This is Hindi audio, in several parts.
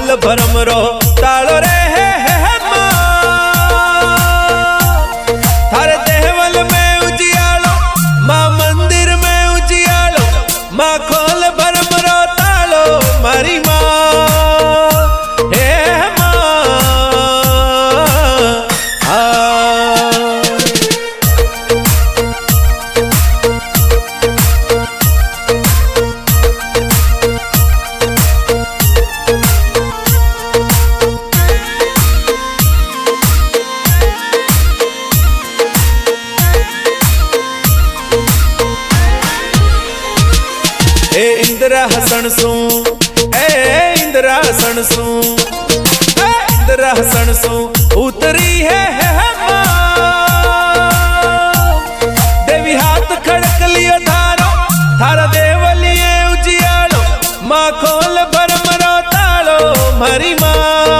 खोल भरम रो तालो रे है माँ। थारे देवल में उजियालो माँ, मंदिर में उजियालो माँ, खोल भरम रो तालो मारी माँ। इंदिरा हसन सू इंदिरा हसन सू इंदिरा हसन सू उतरी है माँ। देवी हाथ खड़क लियो थारो, थारा देवलिए उजियालो माँ, खोल भरम रो तालो मारी माँ।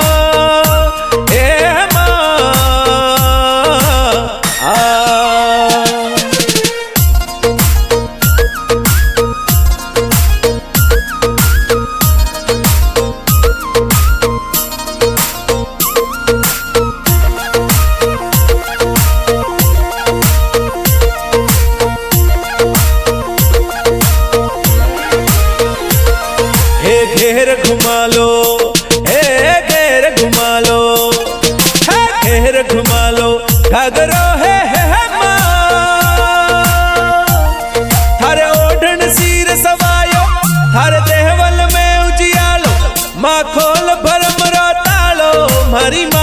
घेर घुमा लो घेर घुमा लो घेर घुमा लो घाघरो है माँ। थारे ओढ़न सिर सवायो, थारे देवल में उजियालो माँ, खोल भरम रो तालो मारी माँ।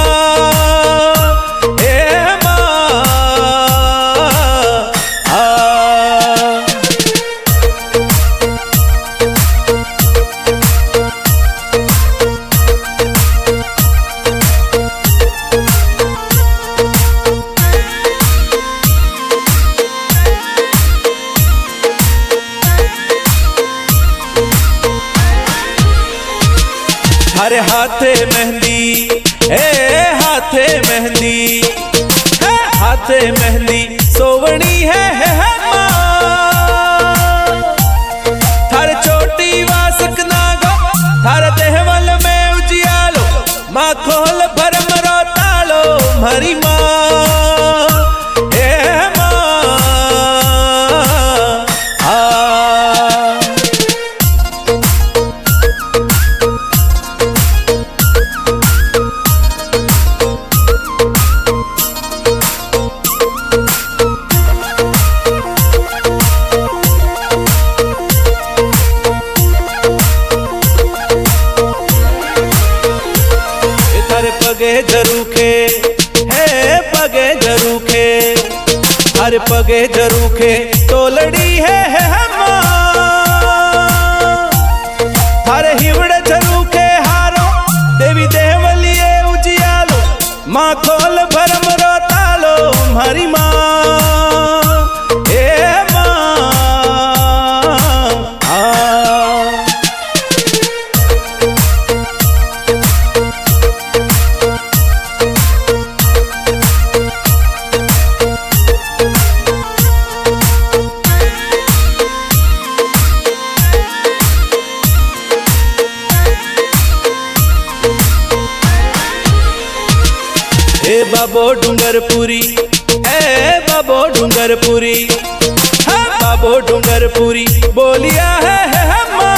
थारे हाथे मेहंदी हाथे मेहंदी हाथे मेहंदी सोवनी है माँ। थारे छोटी वासक नागो, थारे देवल में उजियालो माँ, खोल भरम रो तालो मारी माँ। पगे जरूखे पगे जरूखे, हर पगे जरूखे तोलड़ी है माँ। हर हिवड़े जरूखे हारो, देवी देवलिए उजियालो माँ, खोल भरम रो तालो मारी माँ। बाबो डूंगरपुरी बाबो डूंगरपुरी बाबो डूंगरपुरी बोलिया है माँ।